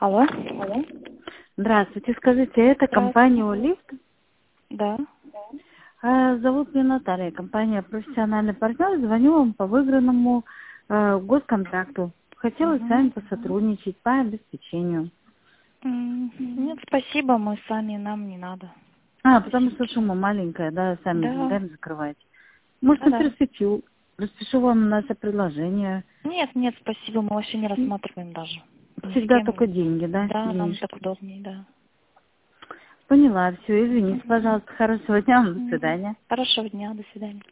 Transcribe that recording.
Алло. Здравствуйте, скажите, это компания «Олифт»? Да. Зовут меня Наталья, компания «Профессиональный партнер». Звоню вам по выигранному госконтракту. Хотела с вами посотрудничать по обеспечению. Нет, спасибо, мы сами, нам не надо. Потому что сумма маленькая, да, сами Да. деньгами закрываете. Может, на Да. перспективу. Распишу вам наше предложение. Нет, спасибо, мы вообще не рассматриваем даже. Ни с Всегда кем. только деньги, да? Да, нам Денежки. так удобнее, да. Поняла, все, извините, пожалуйста, хорошего дня вам, до свидания. Хорошего дня, до свидания.